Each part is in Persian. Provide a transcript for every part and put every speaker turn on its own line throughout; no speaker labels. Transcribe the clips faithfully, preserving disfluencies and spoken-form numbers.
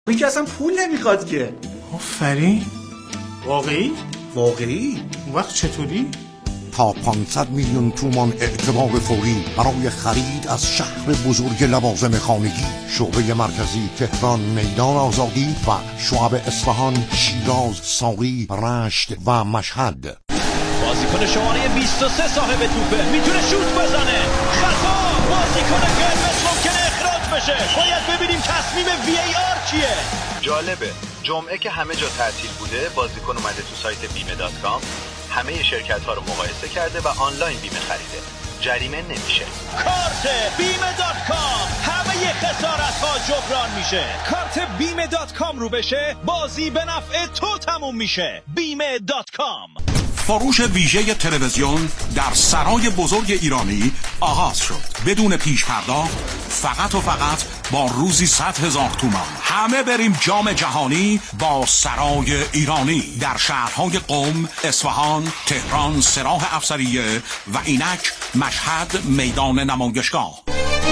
این که اصلا پول نمیخواد که.
آفرین.
واقعی؟
واقعی؟ اون وقت چطوری؟
تا پانصد میلیون تومان اعتبار فوری برای خرید از شهر بزرگ لوازم خانگی. شعبه مرکزی تهران، میدان آزادی و شعب اصفهان، شیراز، ساری، رشت و مشهد.
بازیکن شماره بیست و سه صاحب توپه، میتونه شوت بزنه. خطا! بازیکن قرمز ممکنه اخراج بشه. باید ببینیم تصمیم وی ای آر چیه.
جالبه جمعه که همه جا تعطیل بوده، بازیکن اومده تو سایت بیمه دات کام، همه شرکت ها رو مقایسه کرده و آنلاین بیمه خریده. جریمه نمیشه.
کارت بیمه دات کام، همه خسارت ها جبران میشه. کارت بیمه دات کام رو بشه، بازی به نفع تو تموم میشه. بیمه دات کام.
فروش ویژه تلویزیون در سرای بزرگ ایرانی آغاز شد. بدون پیش پرداخت، فقط و فقط با روزی صد هزار تومان. همه بریم جام جهانی با سرای ایرانی در شهرهای قم، اصفهان، تهران، سراح افسریه و اینک مشهد میدان نمایشگاه.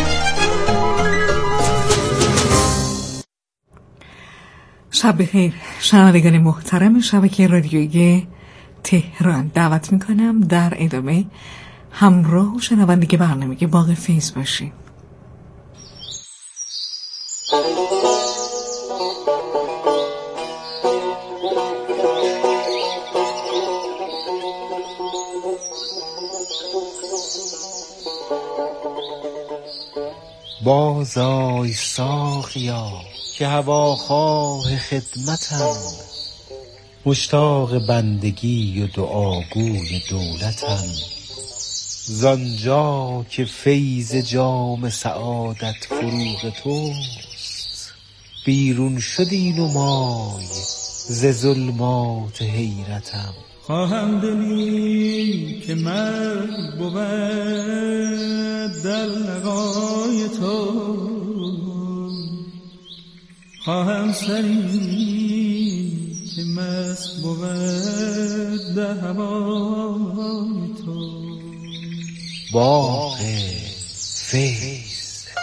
شب بخیر شنوندگان محترم شبکه رادیویی تهران. دعوت میکنم در ادامه همراه و شنوندگی برنامه باغ فیض باشیم.
بازای ساقیا که هواخواه خدمتم، مشتاق بندگی و دعاگوی دولتم. زانجا که فیض جام سعادت فروغ توست، بیرون شدی نمای ز ظلمات حیرتم.
خواهم دلی که مرد بود در لقای تو، خواهم سری که مست بود در هوای تو.
باغ فیض.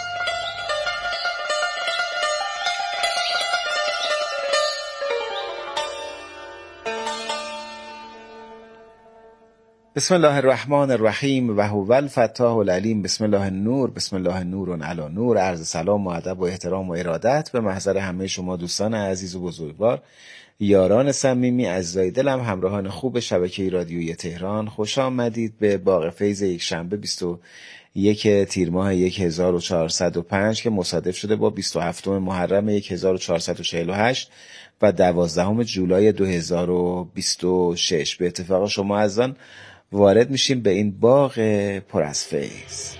بسم الله الرحمن الرحیم و هو الفتاح العلیم. بسم الله النور، بسم الله نور علی نور. عرض سلام و ادب و احترام و ارادت به محضر همه شما دوستان عزیز و بزرگوار، یاران صمیمی، عزیزای دلم، همراهان خوب شبکه رادیویی تهران. خوش آمدید به باغ فیض یک شنبه بیست و یک تیر ماه هزار و چهارصد و پنج که مصادف شده با بیست و هفتم محرم هزار و چهارصد و چهل و هشت و دوازدهم جولای دو هزار و بیست و شش. به اتفاق شما عزیزان وارد میشیم به این باغ پر از فیض.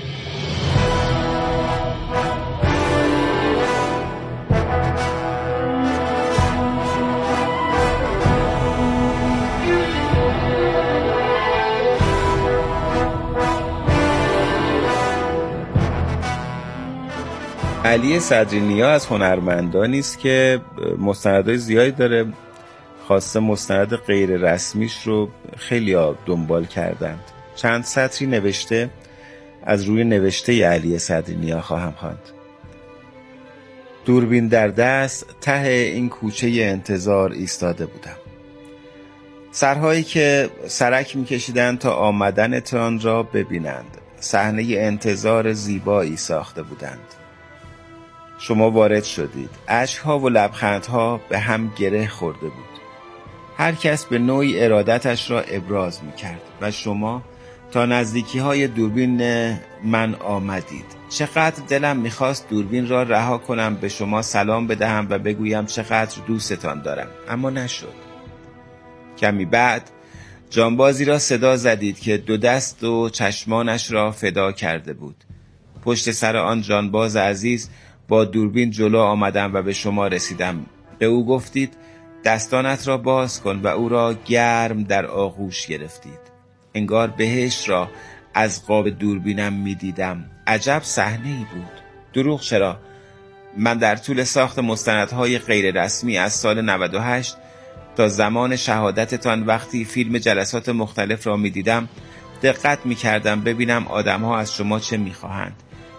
علی صدرینیا از هنرمندانی است که مستندهای زیادی داره. خواسته مستند غیر رسمیش رو خیلی ها دنبال کردند. چند سطری نوشته از روی نوشته علی صدرینیا خواهم خواند. دوربین در دست ته این کوچه انتظار ایستاده بودم. سرهایی که سرک می‌کشیدند تا آمدنتان را ببینند. صحنه انتظار زیبایی ساخته بودند. شما وارد شدید. اشک‌ها و لبخندها به هم گره خورده بود. هر کس به نوعی ارادتش را ابراز می‌کرد و شما تا نزدیکی‌های دوربین من آمدید. چقدر دلم می‌خواست دوربین را رها کنم، به شما سلام بدهم و بگویم چقدر دوستتان دارم، اما نشد. کمی بعد جانبازی را صدا زدید که دو دست و چشمانش را فدا کرده بود. پشت سر آن جانباز عزیز با دوربین جلو آمدم و به شما رسیدم. به او گفتید دستانت را باز کن و او را گرم در آغوش گرفتید. انگار بهشت را از قاب دوربینم می دیدم. عجب صحنه‌ای بود. دروغ چرا؟ من در طول ساخت مستندهای غیر رسمی از سال نود و هشت تا زمان شهادتتان وقتی فیلم جلسات مختلف را می دیدم دقت می کردم ببینم آدم‌ها از شما چه می خواهند.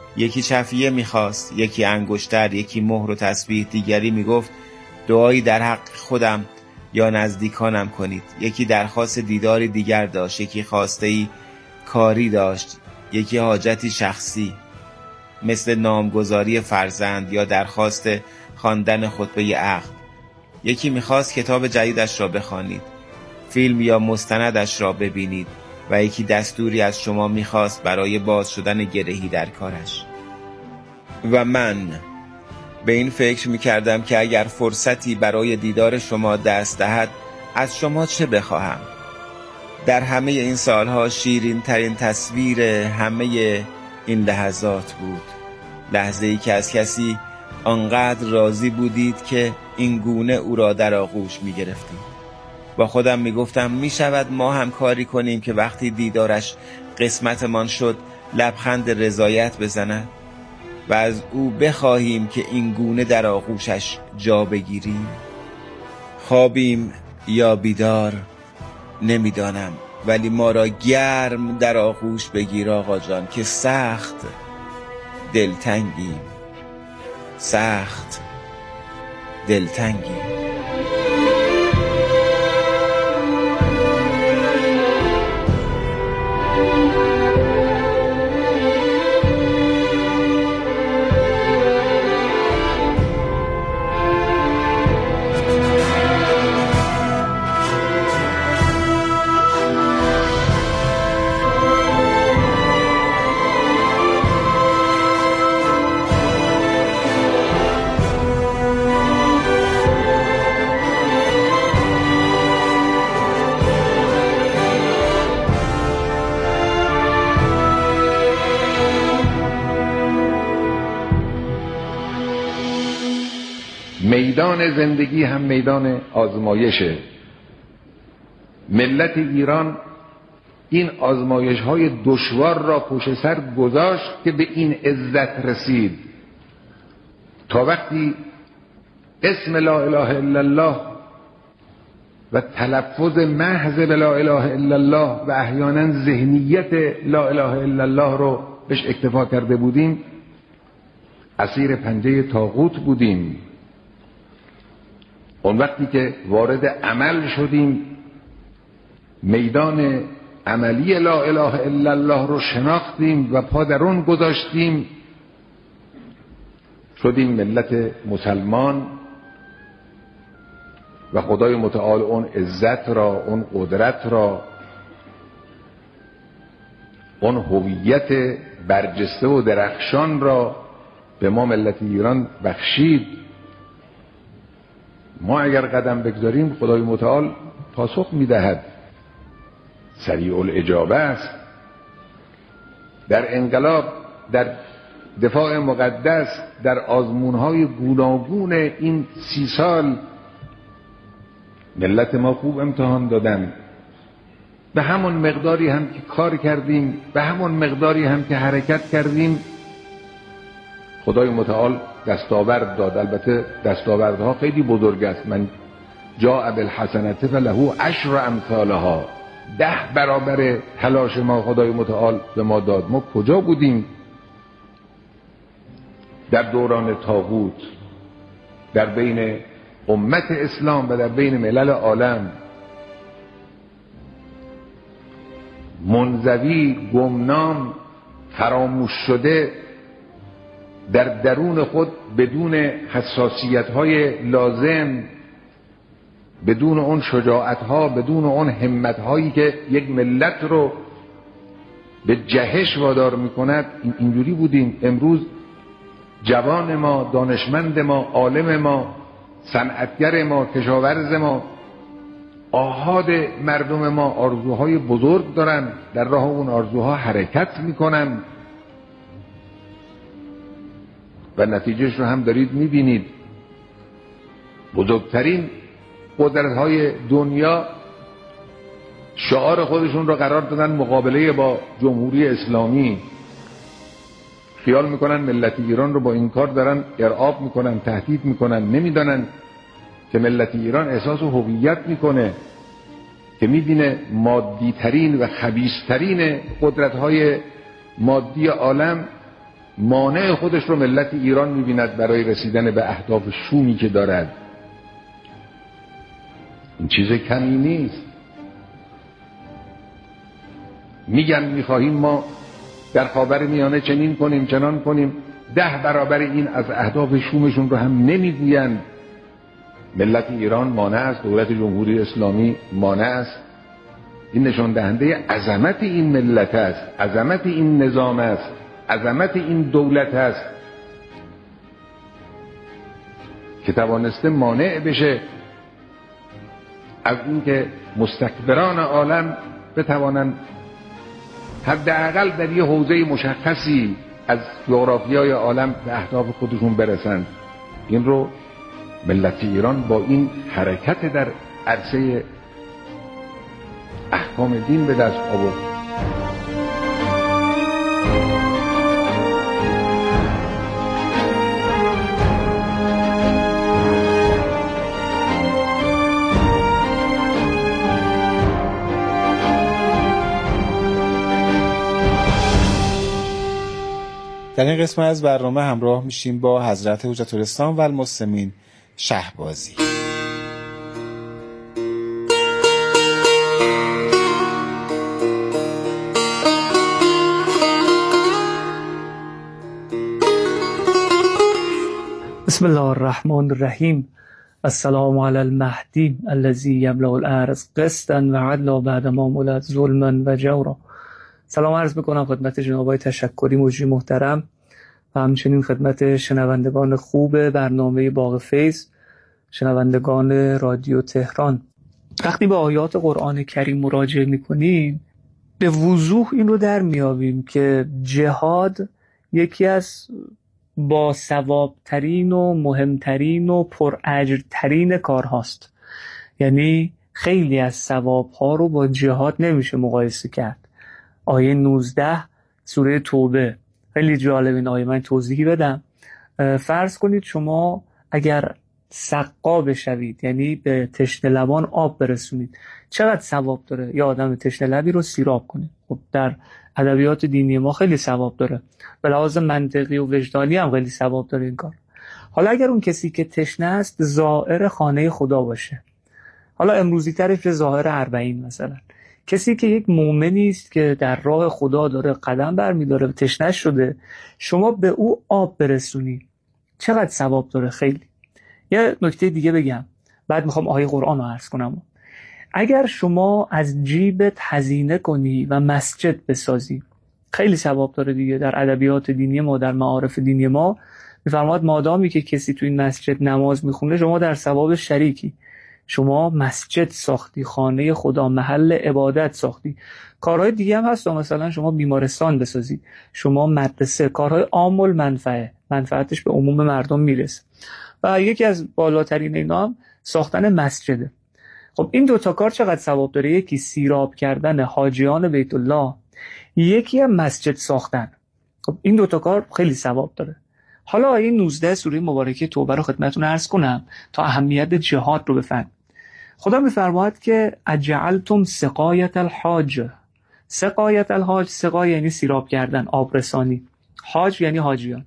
یکی چفیه میخواست، یکی انگشتر، یکی مهر و تسبیح، دیگری میگفت دعایی در حق خودم یا نزدیکانم کنید. یکی درخواست دیداری دیگر داشت، یکی خواسته‌ای کاری داشت، یکی حاجتی شخصی مثل نامگذاری فرزند یا درخواست خواندن خطبه عقد. یکی میخواست کتاب جدیدش را بخوانید، فیلم یا مستندش را ببینید و یکی دستوری از شما میخواست برای باز شدن گرهی در کارش. و من به این فکر میکردم که اگر فرصتی برای دیدار شما دست دهد از شما چه بخواهم. در همه این سالها شیرین ترین تصویر همه این لحظات بود، لحظه‌ای که از کسی آنقدر راضی بودید که این گونه او را در آغوش می گرفتید. با خودم می گفتم می شود ما هم کاری کنیم که وقتی دیدارش قسمتمان شد لبخند رضایت بزند و از او بخواهیم که این گونه در آغوشش جا بگیریم. خوابیم یا بیدار نمیدانم، ولی ما را گرم در آغوش بگیر آقا جان که سخت دلتنگیم، سخت دلتنگیم.
میدان زندگی هم میدان آزمایشه. ملت ایران این آزمایش های دشوار را پشت سر گذاشت که به این عزت رسید. تا وقتی اسم لا اله الا الله و تلفظ محض به لا اله الا الله و احیانا ذهنیت لا اله الا الله رو بهش اکتفا کرده بودیم، اسیر پنجه طاغوت بودیم. اون وقتی که وارد عمل شدیم، میدان عملی لا اله الا الله رو شناختیم و پا در اون گذاشتیم، شدیم ملت مسلمان و خدای متعال اون عزت را، اون قدرت را، اون هویت برجسته و درخشان را به ما ملت ایران بخشید. ما اگر قدم بگذاریم خدای متعال پاسخ میدهد، سریع الاجابه است. در انقلاب، در دفاع مقدس، در آزمونهای گوناگون این سی سال ملت ما خوب امتحان دادن. به همون مقداری هم که کار کردیم، به همون مقداری هم که حرکت کردیم، خدای متعال دستاورد داد. البته دستاوردها خیلی بزرگ است. من جاء بالحسنة فله عشر امثالها، ده برابر تلاش ما خدای متعال به ما داد. ما کجا بودیم در دوران طاغوت، در بین امت اسلام و در بین ملل عالم؟ منزوی، گمنام، فراموش شده، در درون خود بدون حساسیت‌های لازم، بدون اون شجاعت‌ها، بدون اون همت‌هایی که یک ملت رو به جهش وادار می‌کند، اینجوری بودیم. امروز جوان ما، دانشمند ما، عالم ما، صنعتگر ما، کشاورز ما، آحاد مردم ما آرزوهای بزرگ دارن، در راه اون آرزوها حرکت می‌کنن و نتیجهش رو هم دارید میبینید. بزرگترین قدرت‌های دنیا شعار خودشون رو قرار دادن مقابله با جمهوری اسلامی. خیال میکنن ملت ایران رو با این کار دارن ارعاب میکنن، تهدید میکنن. نمیدانن که ملت ایران احساس هویت میکنه که میبینه مادی ترین و خبیث ترین قدرت‌های مادی عالم مانع خودش رو ملت ایران می‌بیند برای رسیدن به اهداف شومی که دارد. این چیز کمی نیست. میگن میخواهیم ما در خاورمیانه چنین کنیم چنان کنیم، ده برابر این از اهداف شومشون رو هم نمیگویند. ملت ایران مانع است، دولت جمهوری اسلامی مانع است. این نشان دهنده عظمت این ملت است، عظمت این نظام است، عظمت این دولت است که توانسته مانع بشه از اینکه مستکبران عالم بتوانند حداقل در یه حوزه مشخصی از جغرافیای عالم به اهداف خودشون برسند. این رو ملت ایران با این حرکت در عرصه احکام دین به دست آورد.
در این قسمت از برنامه همراه میشیم با حضرت حجت الاسلام و المسلمین شهبازی.
بسم الله الرحمن الرحیم. السلام علی المهدی الذی یملأ الارض قسطا و عدلا بعدما ملئت ظلما و جورا. سلام عرض میکنم خدمت جناب آقای تشکری مجری محترم و همچنین خدمت شنوندگان خوب برنامه باغ فیض، شنوندگان رادیو تهران. وقتی به آیات قرآن کریم مراجعه میکنیم به وضوح این رو در میابیم که جهاد یکی از با ثوابترین و مهمترین و پراجرترین کار هاست. یعنی خیلی از ثوابها رو با جهاد نمیشه مقایسه کرد. آیه نوزده سوره توبه خیلی جالب. این آیه من توضیحی بدم. فرض کنید شما اگر سقا بشوید، یعنی به تشنه لبان آب برسونید، چقدر ثواب داره؟ یا آدم تشنه لبی رو سیراب کنید. خب در ادبیات دینی ما خیلی ثواب داره، به لحاظ منطقی و وجدانی هم خیلی ثواب داره این کار. حالا اگر اون کسی که تشنه است زائر خانه خدا باشه، حالا امروزی ترش به ظاهر اربعین مثلا، کسی که یک مؤمنی است که در راه خدا داره قدم برمی‌داره، تشنه شده، شما به او آب برسونی، چقدر ثواب داره؟ خیلی. یه نکته دیگه بگم، بعد میخوام آیه قرآن رو عرض کنم. اگر شما از جیبت هزینه کنی و مسجد بسازی، خیلی ثواب داره دیگه. در ادبیات دینی ما، در معارف دینی ما میفرماد مادامی که کسی تو این مسجد نماز میخونه، شما در ثواب شریکی. شما مسجد ساختی، خانه خدا، محل عبادت ساختی. کارهای دیگه هم هست، مثلا شما بیمارستان بسازی، شما مدرسه، کارهای عام المنفعه، منفعتش به عموم مردم میرسه. و یکی از بالاترین اینا هم ساختن مسجده. خب این دوتا کار چقدر ثواب داره؟ یکی سیراب کردن حاجیان بیت الله، یکی هم مسجد ساختن. خب این دوتا کار خیلی ثواب داره. حالا آیه نوزده سوره مبارکه توبه رو خدمتتون عرض کنم تا اهمیت جهاد رو بفهمید. خدا می‌فرماید که اجعلتم سقایت الحاج. سقایت الحاج، سقای یعنی سیراب کردن، آبرسانی. حاج یعنی حاجیان.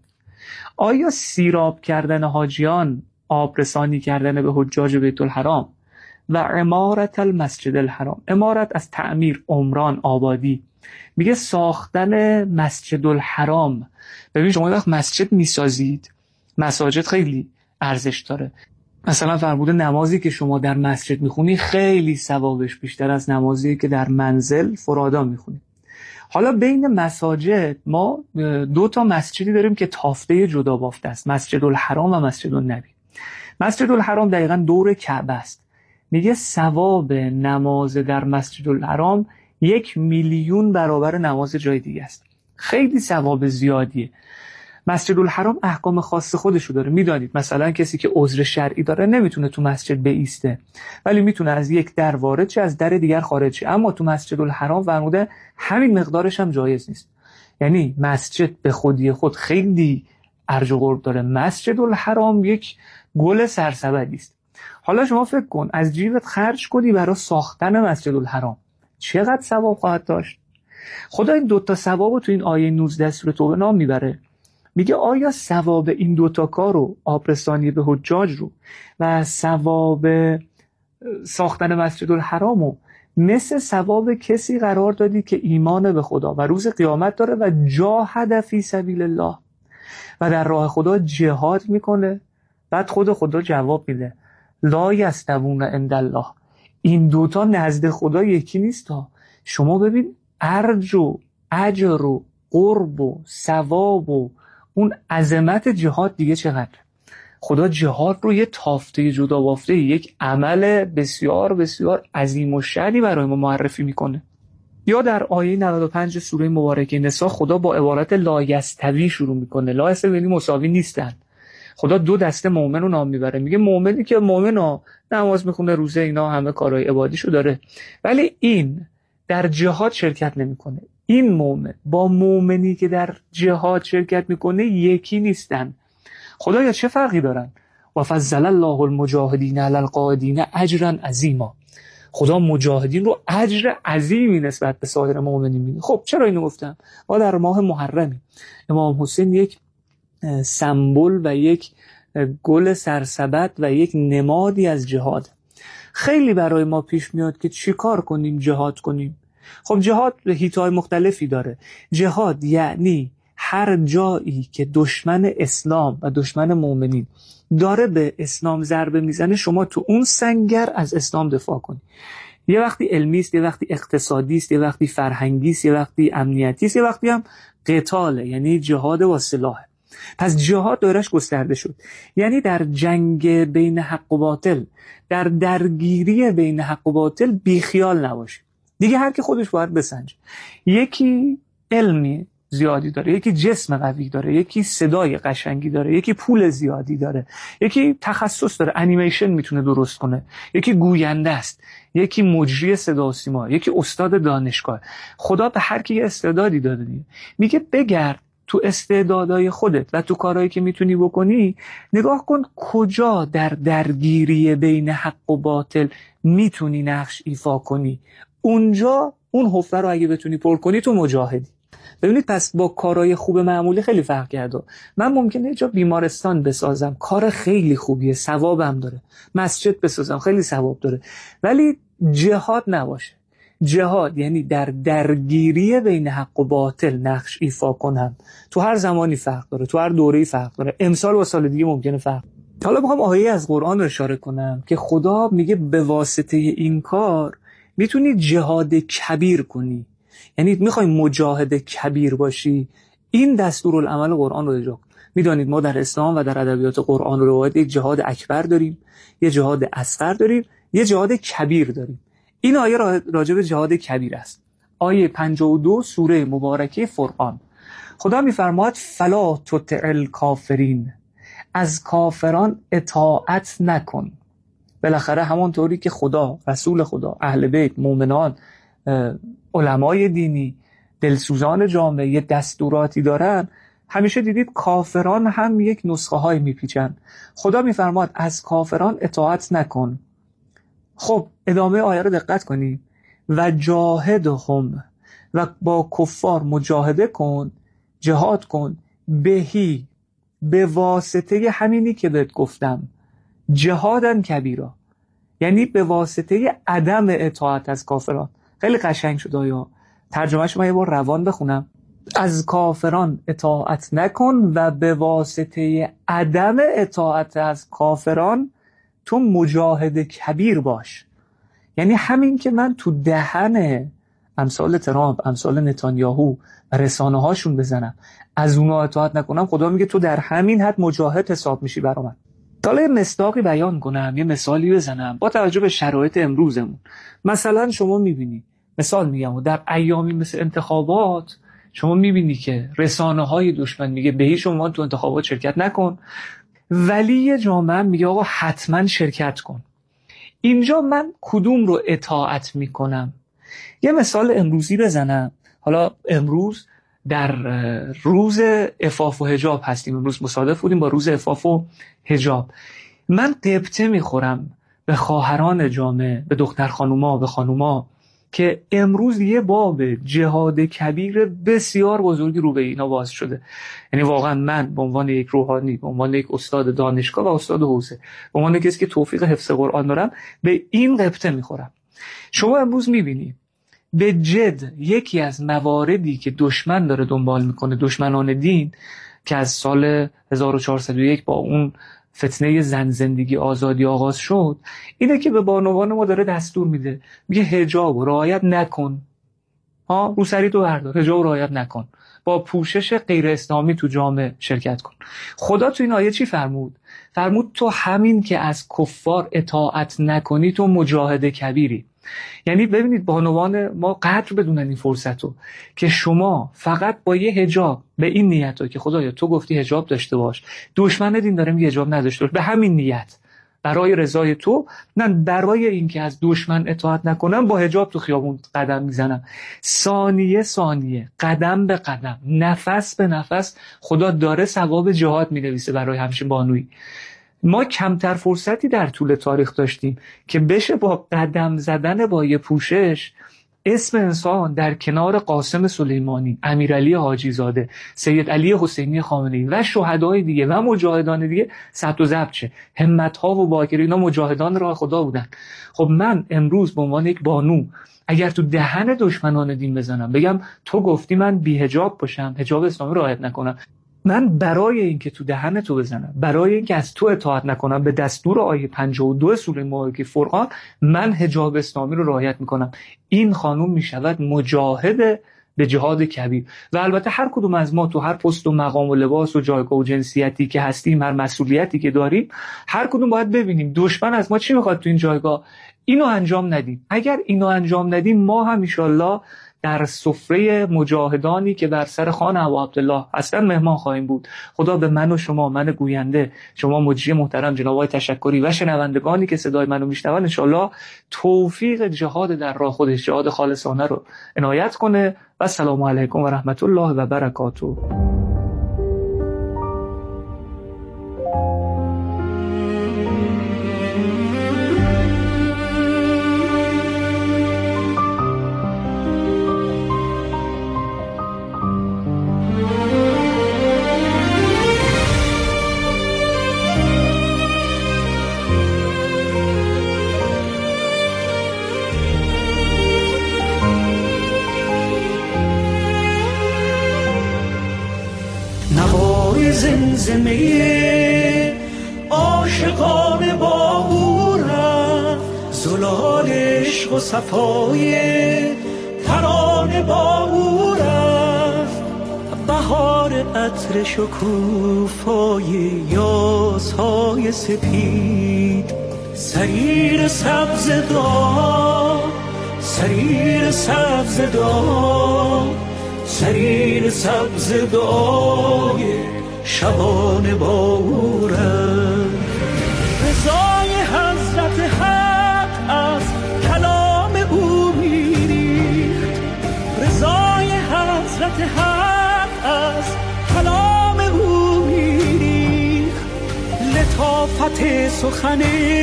آیا سیراب کردن حاجیان، آبرسانی کردن به حجاج بیت الحرام و عمارت المسجد الحرام، عمارت از تعمیر، عمران، آبادی، میگه ساختن مسجد الحرام. ببین شما وقت مسجد میسازید، مساجد خیلی ارزش داره. مثلا فرموده نمازی که شما در مسجد میخونی خیلی ثوابش بیشتر از نمازی که در منزل فرادا میخونی. حالا بین مساجد ما دو تا مسجدی داریم که تافته جدا بافته است، مسجد الحرام و مسجد النبی. مسجد الحرام دقیقاً دور کعبه است. میگه ثواب نماز در مسجد الحرام یک میلیون برابر نماز جای دیگه است. خیلی ثواب زیادیه. مسجد الحرام احکام خاص خودشو داره. میدانید مثلا کسی که عذر شرعی داره نمیتونه تو مسجد بایسته، ولی میتونه از یک در وارد شه، از در دیگر خارج شه. اما تو مسجد الحرام فرموده همین مقدارش هم جایز نیست. یعنی مسجد به خودی خود خیلی ارج و قرب داره. مسجد الحرام یک گل سرسبدی است. حالا شما فکر کن از جیبت خرج کنی برای ساختن مسجد الحرام، چقدر ثواب خواهد داشت؟ خدا این دوتا ثوابو تو این آیه نوزده سوره توبه نام میبره میگه آیا ثواب این دوتا کار رو، آبرسانی به حجاج رو و ثواب ساختن مسجد الحرام رو، مثل ثواب کسی قرار دادی که ایمان به خدا و روز قیامت داره و جاهد فی سبیل الله و در راه خدا جهاد میکنه؟ بعد خود خدا جواب میده لا یستوون عند الله، این دوتا نزد خدا یکی نیست ها. شما ببین ارج و اجر و قرب و ثواب و اون عظمت جهاد دیگه چقدر. خدا جهاد رو یه تافته جدا بافته، یک عمل بسیار بسیار عظیم و شأنی برای ما معرفی میکنه. یا در آیه نود و پنج سوره مبارکه نساء خدا با عبارت لا یستوی شروع میکنه. لا یستوی یعنی مساوی نیستن. خدا دو دسته مؤمن رو نام میبره، میگه مؤمنی که مؤمن نماز میخونه، روزه، اینا همه کارهای عبادیشو داره، ولی این در جهاد شرکت نمیکنه. این مؤمن با مؤمنی که در جهاد شرکت میکنه یکی نیستن. خدایا چه فرقی دارن؟ و فضل الله المجاهدین علی القاعدین اجرا عظیما. خدا مجاهدین رو اجر عظیمی نسبت به سایر مؤمنین میده. خب چرا اینو گفتم؟ ما در ماه محرمی امام حسین یک سمبل و یک گل سرسبد و یک نمادی از جهاد. خیلی برای ما پیش میاد که چی کار کنیم جهاد کنیم. خب جهاد حیط‌های مختلفی داره. جهاد یعنی هر جایی که دشمن اسلام و دشمن مؤمنین داره به اسلام ضربه میزنه، شما تو اون سنگر از اسلام دفاع کنی. یه وقتی علمی است، یه وقتی اقتصادی است، یه وقتی فرهنگی است، یه وقتی امنیتی است، یه وقتی هم قتاله، یعنی جهاد با سلاح. پس جهاد دایرش گسترده شد، یعنی در جنگ بین حق و باطل، در درگیری بین حق و باطل بیخیال نباشید. دیگه هر کی خودش باید بسنجه. یکی علمی زیادی داره، یکی جسم قوی داره، یکی صدای قشنگی داره، یکی پول زیادی داره، یکی تخصص داره، انیمیشن میتونه درست کنه، یکی گوینده است، یکی مجری صدا و سیما، یکی استاد دانشگاه. خدا به هر کی استعدادی داده دیگه. میگه بگرد تو استعدادهای خودت و تو کارهایی که میتونی بکنی، نگاه کن کجا در درگیری بین حق و باطل میتونی نقش ایفا کنی. اونجا اون حفره رو اگه بتونی پر کنی تو مجاهدی. ببینید پس با کارهای خوب معمولی خیلی فرق کرده. من ممکنه یه جا بیمارستان بسازم، کار خیلی خوبیه، ثوابم داره. مسجد بسازم، خیلی ثواب داره، ولی جهاد نباشه. جهاد یعنی در درگیری بین حق و باطل نقش ایفا کنم. تو هر زمانی فرق داره، تو هر دوره‌ای فرق داره، امسال و سال دیگه ممکنه فرق. حالا میخوام آیه از قرآن رو اشاره کنم که خدا میگه به واسطه این کار میتونی جهاد کبیر کنی، یعنی میخوای مجاهد کبیر باشی، این دستورالعمل قرآن رو اجرا کن. میدانید ما در اسلام و در ادبیات قرآن و روایت یک جهاد اکبر داریم، یه جهاد اصغر داریم، یه جهاد کبیر داریم. این آیه راجع به جهاد کبیر است. آیه پنجاه و دو سوره مبارکه فرقان. خدا میفرماید فلا تطع الکافرین، از کافران اطاعت نکن. بالاخره همونطوری که خدا، رسول خدا، اهل بیت، مؤمنان، علمای دینی، دلسوزان جامعه یه دستوراتی دارن، همیشه دیدید کافران هم یک نسخه های میپیچن. خدا میفرماد از کافران اطاعت نکن. خب ادامه آیه رو دقت کنید. و جاهدهم، و با کفار مجاهده کن، جهاد کن، بهی، به واسطه همینی که بهت گفتم، جهادن کبیرا، یعنی به واسطه عدم اطاعت از کافران. خیلی قشنگ شد آیا ترجمهش من یه بار روان بخونم. از کافران اطاعت نکن و به واسطه عدم اطاعت از کافران تو مجاهد کبیر باش. یعنی همین که من تو دهن امثال ترامپ، امثال نتانیاهو و رسانه هاشون بزنم، از اونا اطاعت نکنم، خدا میگه تو در همین حد مجاهد حساب میشی برا من. حالا یه مصداقی بیان کنم، یه مثالی بزنم با توجه به شرایط امروزمون. مثلا شما میبینی، مثال میگم، در ایامی مثل انتخابات شما میبینی که رسانه های دشمن میگه به هیچ عنوان تو انتخابات شرکت نکن، ولی یه جامعه میگه آقا حتما شرکت کن. اینجا من کدوم رو اطاعت میکنم؟ یه مثال امروزی بزنم. حالا امروز در روز عفاف و حجاب هستیم، امروز مصادف بودیم با روز عفاف و حجاب. من قبطه میخورم به خواهران جامعه، به دختر خانوما، به خانوما که امروز یه باب جهاد کبیر بسیار بزرگی رو به اینا باز شده. یعنی واقعا من به عنوان یک روحانی، به عنوان یک استاد دانشگاه و استاد حوزه، به عنوان کسی که توفیق حفظ قرآن دارم، به این قبطه میخورم. شما امروز میبینی به جد یکی از مواردی که دشمن داره دنبال میکنه، دشمنان دین، که از سال هزار و چهارصد و یک با اون فتنه زن زندگی آزادی آغاز شد، اینه که به بانوان ما داره دستور میده، میگه حجاب رو رعایت نکن، ها روسری تو بردار، حجاب رو رعایت نکن، با پوشش غیر اسلامی تو جامعه شرکت کن. خدا تو این آیه چی فرمود؟ فرمود تو همین که از کفار اطاعت نکنی تو مجاهد کبیری. یعنی ببینید بانوان ما قدر بدونن این فرصتو که شما فقط با یه حجاب، به این نیت که خدایا تو گفتی حجاب داشته باش، دشمن دین داره میگه حجاب نداشته باش، به همین نیت، برای رضای تو، نه برای اینکه از دشمن اطاعت نکنم با حجاب تو خیابون قدم میزنم. ثانیه ثانیه، قدم به قدم، نفس به نفس خدا داره ثواب جهاد مینویسه برای همچین بانویی. ما کمتر فرصتی در طول تاریخ داشتیم که بشه با قدم زدن با یه پوشش اسم انسان در کنار قاسم سلیمانی، امیرعلی حاجی زاده، سید علی حسینی خامنه‌ای و شهدای دیگه و مجاهدان دیگه ثبت و ضبط شه. همت‌ها و باکر اینا مجاهدان راه خدا بودن. خب من امروز به عنوان یک بانو اگر تو دهن دشمنان دین بزنم، بگم تو گفتی من بی حجاب باشم، حجاب اسلامی رعایت نکنم، من برای اینکه تو دهن تو بزنم، برای اینکه از تو اطاعت نکنم، به دستور آیه پنجاه و دو سوره مبارکه فرقان من حجاب اسلامی رو رعایت میکنم، این خانوم میشود مجاهد به جهاد کبیر. و البته هر کدوم از ما تو هر پست و مقام و لباس و جایگاه و جنسیتی که هستیم، هر مسئولیتی که داریم، هر کدوم باید ببینیم دشمن از ما چی میخواد تو این جایگاه، اینو انجام ندیم. اگر اینو انجام ندیم ما هم ان شاءالله در سفره مجاهدانی که بر سر خان ابو عبدالله اصلا مهمان خواهیم بود. خدا به من و شما، من گوینده، شما مجری محترم جناب آقای تشکری و شنوندگانی که صدای منو میشنون ان شاءالله توفیق جهاد در راه خودش، جهاد خالصانه رو عنایت کنه. و السلام علیکم و رحمت الله و برکاته.
زمزمه عاشقان با او رفت، زلال عشق و صفای ترانه با او رفت، بهار عطر شکوفای یاسهای سپید، سریر سبز داغ، سریر سبز داغ، سریر سبز داغ شبانه با او رفت. رضای حضرت حق از کلام او میریخت، رضای حضرت حق از کلام او میریخت، لطافت سخن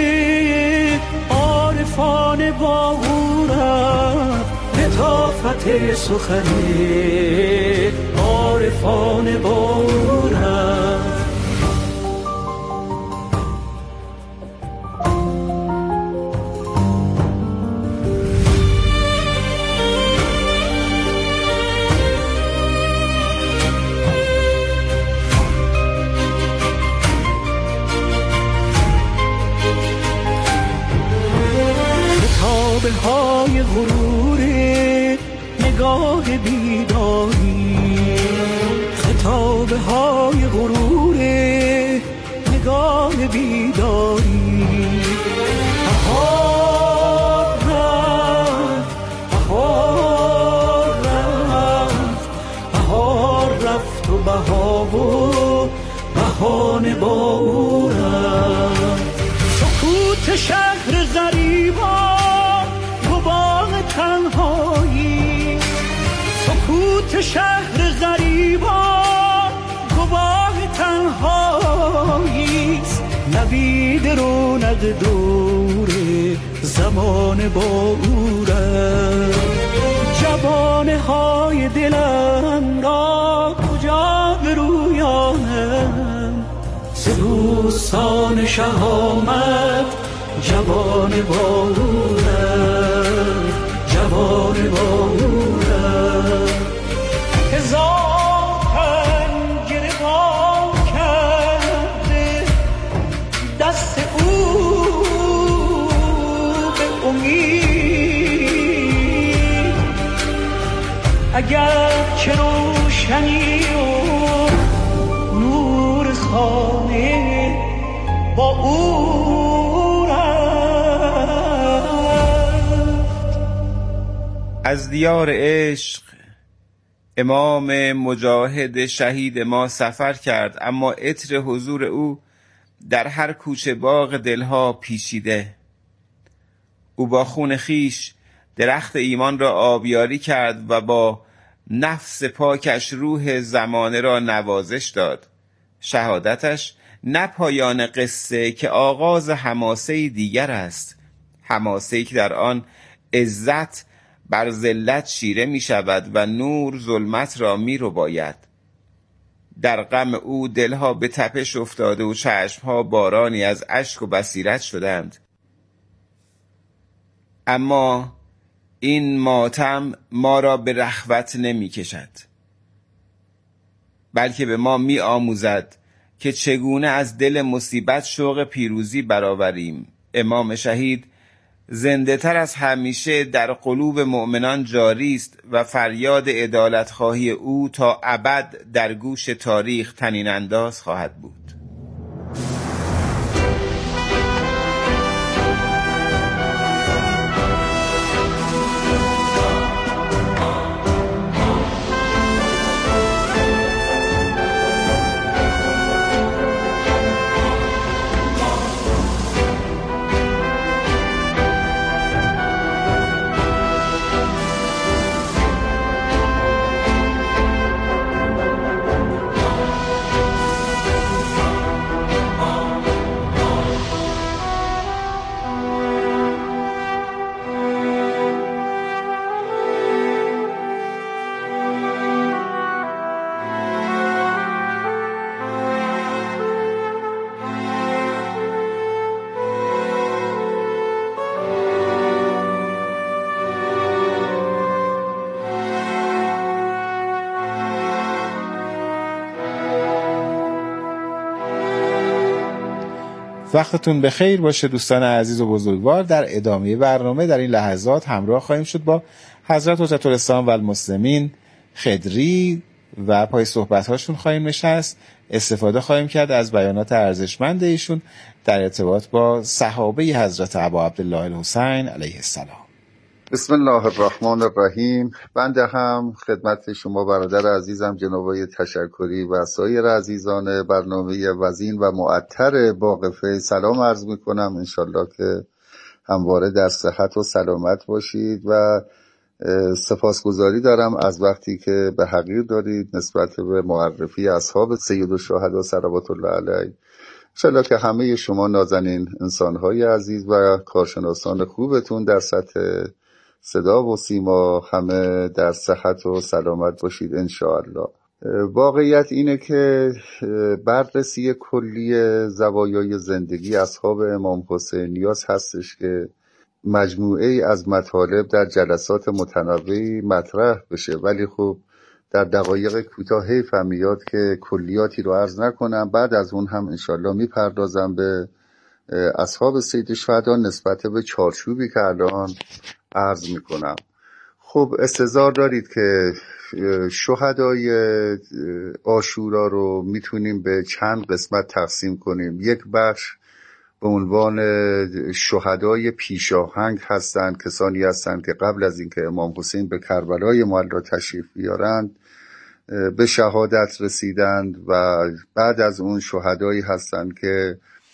عارفانه با او رفت، لطافت سخن عارفانه با او رفت. کتاب های غرور نگاه بیداری، خطاب های غرور نگاه بیداری، بهار رفت، بهار رفت، بهار رفت و بها و بهانه با او رفت. سکوت شهر غریبان گواه تنهایی، سکوت شهر غریبان گواه تنهاییست، نوید رونق دور زمان با او رفت. گونه های دلم را کجا برویانم؟ ز دوستان شه آمد جوان بارونم، جوان بارونم. هزار پنجره وا کرده دست او به امید، اگر چه روشنی و نور خانه با او
از دیار عشق امام مجاهد شهید ما سفر کرد، اما عطر حضور او در هر کوچه باغ دلها پیچیده. او با خون خیش درخت ایمان را آبیاری کرد و با نفس پاکش روح زمانه را نوازش داد. شهادتش نه پایان قصه که آغاز حماسه دیگر است، حماسه که در آن عزت بر ذلت چیره می شود و نور ظلمت را می رو باید. در غم او دلها به تپش افتاده و چشمها بارانی از اشک و بصیرت شدند. اما این ماتم ما را به رخوت نمی کشد، بلکه به ما می آموزد که چگونه از دل مصیبت شوق پیروزی برآوریم. امام شهید زنده تر از همیشه در قلوب مؤمنان جاری است و فریاد عدالت خواهی او تا ابد در گوش تاریخ طنین انداز خواهد بود.
وقتتون بخیر باشه دوستان عزیز و بزرگوار. در ادامه برنامه در این لحظات همراه خواهیم شد با حضرت حجت الاسلام و المسلمین خدری و پای صحبت‌هاشون خواهیم نشست. استفاده خواهیم کرد از بیانات ارزشمند ایشون در ارتباط با صحابه حضرت ابا عبدالله الحسین علیه السلام.
بسم الله الرحمن الرحیم. بنده هم خدمت شما برادر عزیزم جناب تشکری و سایر عزیزان برنامه وزین و معطر باقفه سلام عرض می کنم. انشالله که همواره در صحت و سلامت باشید و سپاسگزاری دارم از وقتی که به حقیر دارید نسبت به معرفی اصحاب سید الشهدا صلوات الله علیه. انشالله که همه شما نازنین انسانهای عزیز و کارشناسان خوبتون در سطح صدا و سیما همه در صحت و سلامت باشید انشاءالله. واقعیت اینه که بررسی کلی زوایای زندگی اصحاب امام حسین نیاز هستش که مجموعه از مطالب در جلسات متنوعی مطرح بشه، ولی خب در دقایق کوتاه حیف هم میاد که کلیاتی رو عرض نکنم. بعد از اون هم انشاءالله میپردازم به اصحاب سید الشهدا نسبت به چارچوبی که الان عرض میکنم. خب استظهار دارید که شهدای عاشورا رو میتونیم به چند قسمت تقسیم کنیم. یک بخش به عنوان شهدای پیشاهنگ هستند، کسانی هستند که قبل از اینکه امام حسین به کربلای معلی تشریف بیارند به شهادت رسیدند و بعد از اون شهدایی هستند که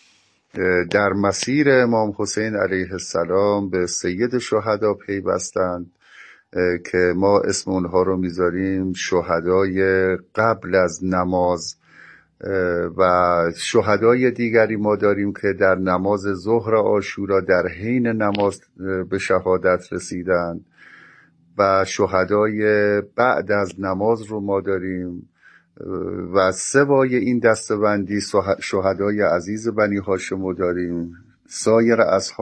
در مسیر امام حسین علیه السلام به سید شهدا پیوستند که ما اسم اونها رو میذاریم شهدای قبل از نماز. و شهدای دیگری ما داریم که در نماز ظهر عاشورا در حین نماز به شهادت رسیدند. و شهدای بعد از نماز رو ما داریم و سوای این دسته‌بندی شهدای عزیز بنی هاشم رو داریم. سایر اصحاب